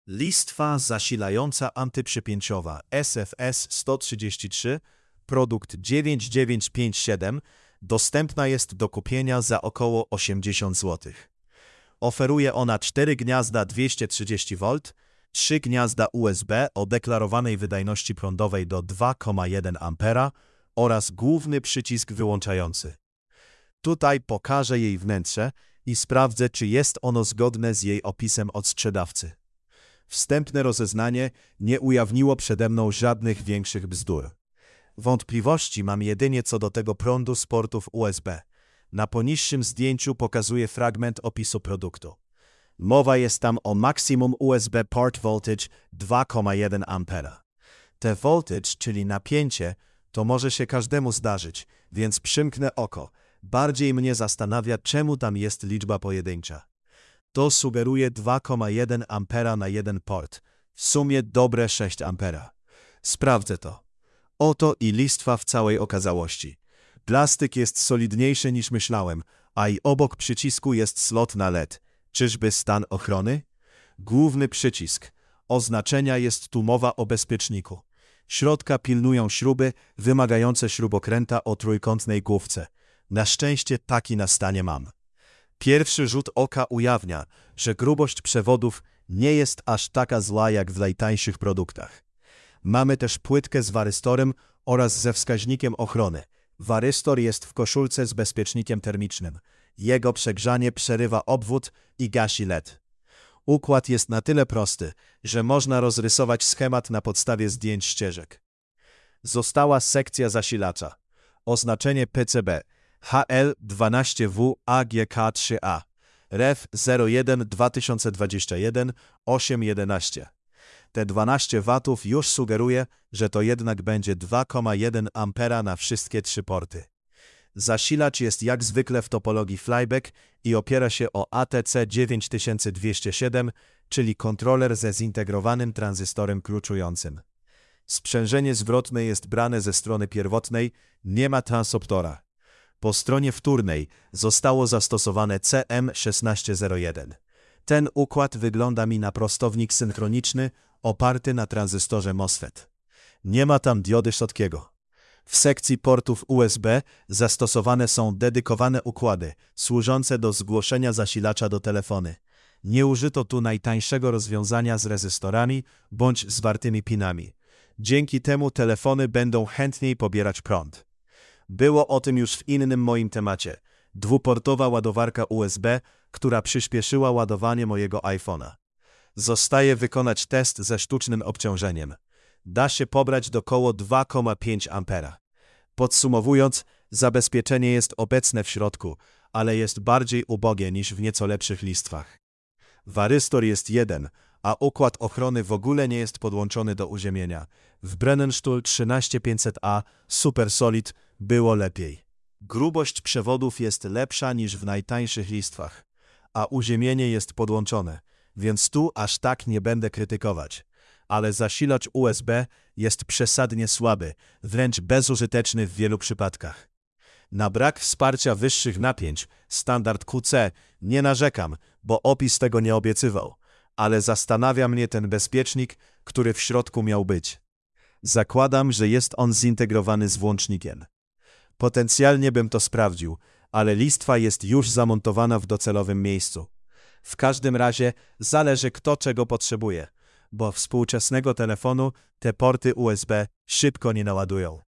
Listwa zasilająca antyprzypięciowa SFS 133, produkt 9957, dostępna jest do kupienia za około 80 zł. Oferuje ona 4 gniazda 230V, 3 gniazda USB o deklarowanej wydajności prądowej do 2,1 A oraz główny przycisk wyłączający. Tutaj pokażę jej wnętrze i sprawdzę, czy jest ono zgodne z jej opisem od sprzedawcy. Wstępne rozeznanie nie ujawniło przede mną żadnych większych bzdur. Wątpliwości mam jedynie co do tego prądu z portów USB. Na poniższym zdjęciu pokazuję fragment opisu produktu. Mowa jest tam o Maximum USB Port Voltage 2,1 A. Te voltage, czyli napięcie, to może się każdemu zdarzyć, więc przymknę oko. Bardziej mnie zastanawia, czemu tam jest liczba pojedyncza. To sugeruje 2,1 A na jeden port. W sumie dobre 6 A. Sprawdzę to. Oto i listwa w całej okazałości. Plastyk jest solidniejszy niż myślałem, a i obok przycisku jest slot na LED. Czyżby stan ochrony? Główny przycisk. Oznaczenia jest tu mowa o bezpieczniku. Środka pilnują śruby wymagające śrubokręta o trójkątnej główce. Na szczęście taki na stanie mam. Pierwszy rzut oka ujawnia, że grubość przewodów nie jest aż taka zła jak w najtańszych produktach. Mamy też płytkę z warystorem oraz ze wskaźnikiem ochrony. Warystor jest w koszulce z bezpiecznikiem termicznym. Jego przegrzanie przerywa obwód i gasi LED. Układ jest na tyle prosty, że można rozrysować schemat na podstawie zdjęć ścieżek. Została sekcja zasilacza. Oznaczenie PCB HL12W AGK3A REF 01 2021 811. Te 12 W już sugeruje, że to jednak będzie 2,1 A na wszystkie 3 porty. Zasilacz jest jak zwykle w topologii flyback i opiera się o ATC 9207, czyli kontroler ze zintegrowanym tranzystorem kluczującym. Sprzężenie zwrotne jest brane ze strony pierwotnej, nie ma transoptora. Po stronie wtórnej zostało zastosowane CM1601. Ten układ wygląda mi na prostownik synchroniczny oparty na tranzystorze MOSFET. Nie ma tam diody Schottkiego. W sekcji portów USB zastosowane są dedykowane układy służące do zgłoszenia zasilacza do telefony. Nie użyto tu najtańszego rozwiązania z rezystorami bądź zwartymi pinami. Dzięki temu telefony będą chętniej pobierać prąd. Było o tym już w innym moim temacie. Dwuportowa ładowarka USB, która przyspieszyła ładowanie mojego iPhone'a. Zostaje wykonać test ze sztucznym obciążeniem. Da się pobrać do koło 2,5 A. Podsumowując, zabezpieczenie jest obecne w środku, ale jest bardziej ubogie niż w nieco lepszych listwach. Warystor jest jeden, a układ ochrony w ogóle nie jest podłączony do uziemienia. W Brennenstuhl 13500A Super Solid było lepiej. Grubość przewodów jest lepsza niż w najtańszych listwach, a uziemienie jest podłączone, więc tu aż tak nie będę krytykować. Ale zasilacz USB jest przesadnie słaby, wręcz bezużyteczny w wielu przypadkach. Na brak wsparcia wyższych napięć, standard QC, nie narzekam, bo opis tego nie obiecywał, ale zastanawia mnie ten bezpiecznik, który w środku miał być. Zakładam, że jest on zintegrowany z włącznikiem. Potencjalnie bym to sprawdził, ale listwa jest już zamontowana w docelowym miejscu. W każdym razie zależy kto czego potrzebuje, bo współczesnego telefonu te porty USB szybko nie naładują.